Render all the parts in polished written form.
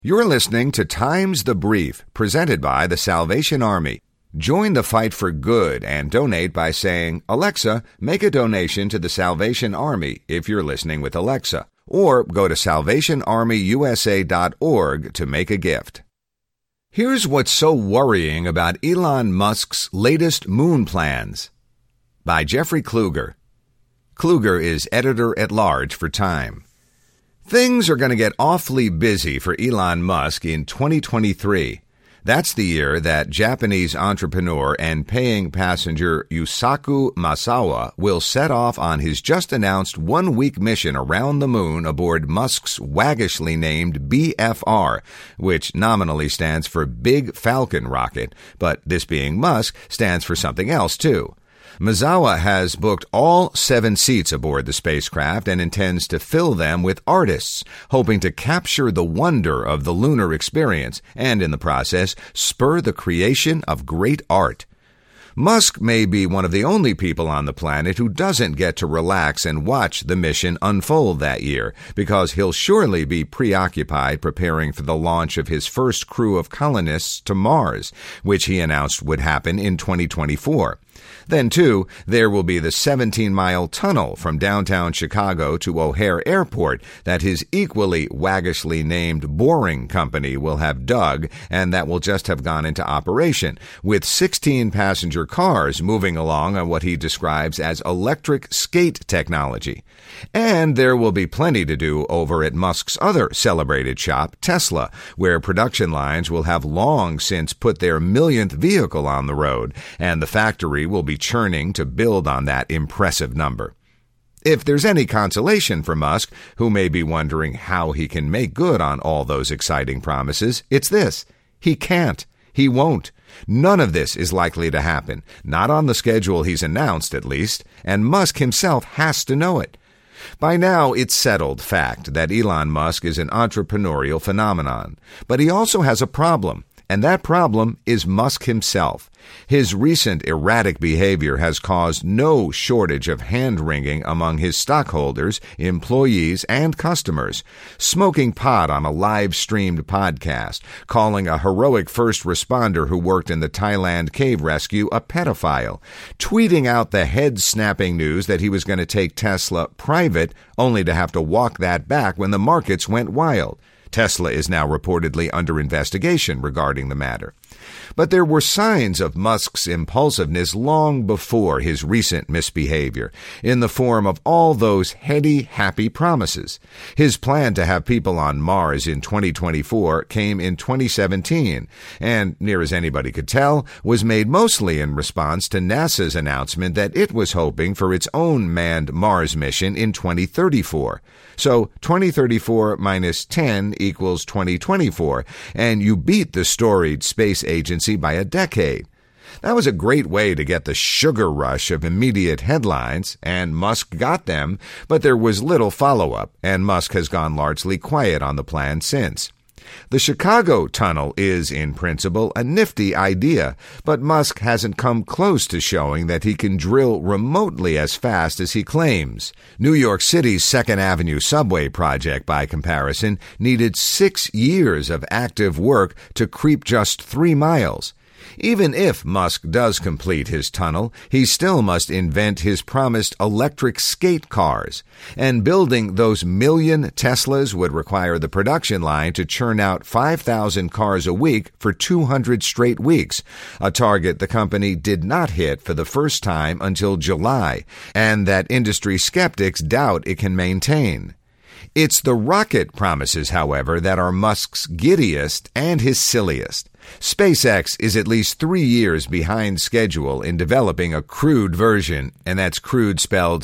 You're listening to Times the Brief, presented by the Salvation Army. Join the fight for good and donate by saying, "Alexa, make a donation to the Salvation Army," if you're listening with Alexa. Or go to salvationarmyusa.org to make a gift. Here's what's so worrying about Elon Musk's latest moon plans. By Jeffrey Kluger. Kluger is editor-at-large for Time. Things are going to get awfully busy for Elon Musk in 2023. That's the year that Japanese entrepreneur and paying passenger Yusaku Maezawa will set off on his just-announced one-week mission around the moon aboard Musk's waggishly named BFR, which nominally stands for Big Falcon rocket, but this being Musk stands for something else, too. Maezawa has booked all 7 seats aboard the spacecraft and intends to fill them with artists, hoping to capture the wonder of the lunar experience and, in the process, spur the creation of great art. Musk may be one of the only people on the planet who doesn't get to relax and watch the mission unfold that year, because he'll surely be preoccupied preparing for the launch of his first crew of colonists to Mars, which he announced would happen in 2024. Then, too, there will be the 17-mile tunnel from downtown Chicago to O'Hare Airport that his equally waggishly named Boring Company will have dug, and that will just have gone into operation, with 16 passenger cars moving along on what he describes as electric skate technology. And there will be plenty to do over at Musk's other celebrated shop, Tesla, where production lines will have long since put their millionth vehicle on the road, and the factory will be churning to build on that impressive number. If there's any consolation for Musk, who may be wondering how he can make good on all those exciting promises, it's this: he can't. He won't. None of this is likely to happen, not on the schedule he's announced at least, and Musk himself has to know it. By now, it's settled fact that Elon Musk is an entrepreneurial phenomenon, but he also has a problem. And that problem is Musk himself. His recent erratic behavior has caused no shortage of hand-wringing among his stockholders, employees, and customers. Smoking pot on a live-streamed podcast, calling a heroic first responder who worked in the Thailand cave rescue a pedophile, tweeting out the head-snapping news that he was going to take Tesla private, only to have to walk that back when the markets went wild. Tesla is now reportedly under investigation regarding the matter. But there were signs of Musk's impulsiveness long before his recent misbehavior, in the form of all those heady, happy promises. His plan to have people on Mars in 2024 came in 2017, and, near as anybody could tell, was made mostly in response to NASA's announcement that it was hoping for its own manned Mars mission in 2034. So 2034 minus 10 equals 2024, and you beat the storied space agency by a decade. That was a great way to get the sugar rush of immediate headlines, and Musk got them, but there was little follow-up, and Musk has gone largely quiet on the plan since. The Chicago tunnel is, in principle, a nifty idea, but Musk hasn't come close to showing that he can drill remotely as fast as he claims. New York City's 2nd Avenue subway project, by comparison, needed 6 years of active work to creep just 3 miles. Even if Musk does complete his tunnel, he still must invent his promised electric skate cars. And building those million Teslas would require the production line to churn out 5,000 cars a week for 200 straight weeks, a target the company did not hit for the first time until July, and that industry skeptics doubt it can maintain. It's the rocket promises, however, that are Musk's giddiest and his silliest. SpaceX is at least 3 years behind schedule in developing a crewed version, and that's crude spelled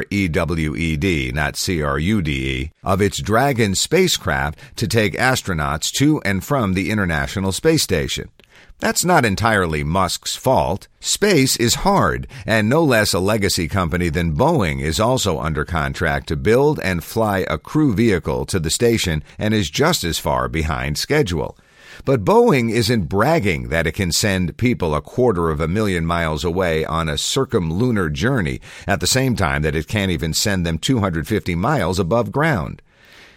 C-R-E-W-E-D, not C-R-U-D-E, of its Dragon spacecraft to take astronauts to and from the International Space Station. That's not entirely Musk's fault. Space is hard, and no less a legacy company than Boeing is also under contract to build and fly a crew vehicle to the station and is just as far behind schedule. But Boeing isn't bragging that it can send people 250,000 miles away on a circumlunar journey at the same time that it can't even send them 250 miles above ground.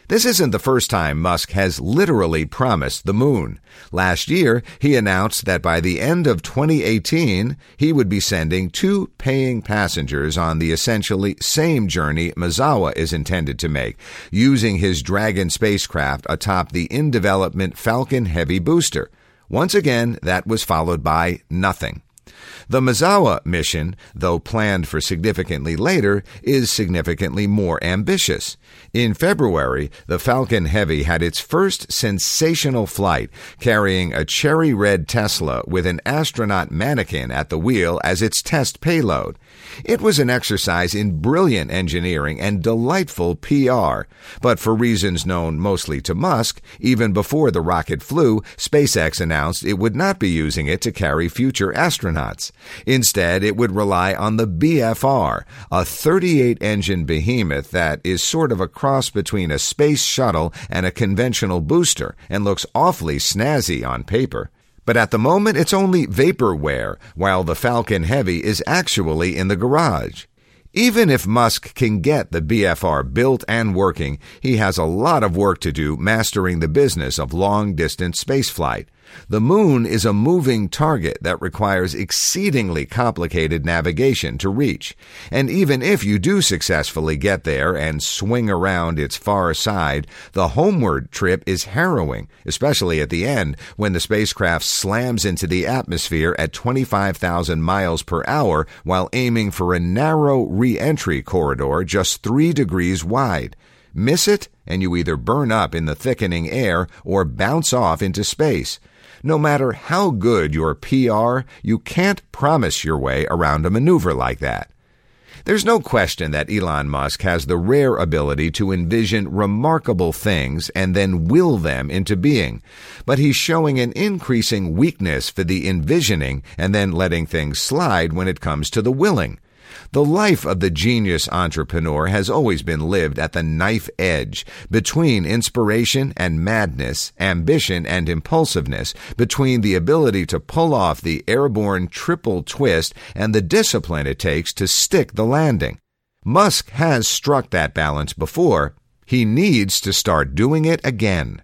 This isn't the first time Musk has literally promised the moon. Last year, he announced that by the end of 2018, he would be sending 2 paying passengers on the essentially same journey Misawa is intended to make, using his Dragon spacecraft atop the in-development Falcon Heavy booster. Once again, that was followed by nothing. The Misawa mission, though planned for significantly later, is significantly more ambitious. In February, the Falcon Heavy had its first sensational flight, carrying a cherry red Tesla with an astronaut mannequin at the wheel as its test payload. It was an exercise in brilliant engineering and delightful PR, but for reasons known mostly to Musk, even before the rocket flew, SpaceX announced it would not be using it to carry future astronauts. Instead, it would rely on the BFR, a 38-engine behemoth that is sort of a cross between a space shuttle and a conventional booster and looks awfully snazzy on paper. But at the moment, it's only vaporware, while the Falcon Heavy is actually in the garage. Even if Musk can get the BFR built and working, he has a lot of work to do mastering the business of long-distance spaceflight. The moon is a moving target that requires exceedingly complicated navigation to reach. And even if you do successfully get there and swing around its far side, the homeward trip is harrowing, especially at the end when the spacecraft slams into the atmosphere at 25,000 miles per hour while aiming for a narrow re-entry corridor just 3 degrees wide. Miss it, and you either burn up in the thickening air or bounce off into space. No matter how good your PR, you can't promise your way around a maneuver like that. There's no question that Elon Musk has the rare ability to envision remarkable things and then will them into being, but he's showing an increasing weakness for the envisioning and then letting things slide when it comes to the willing. The life of the genius entrepreneur has always been lived at the knife edge, between inspiration and madness, ambition and impulsiveness, between the ability to pull off the airborne triple twist and the discipline it takes to stick the landing. Musk has struck that balance before. He needs to start doing it again.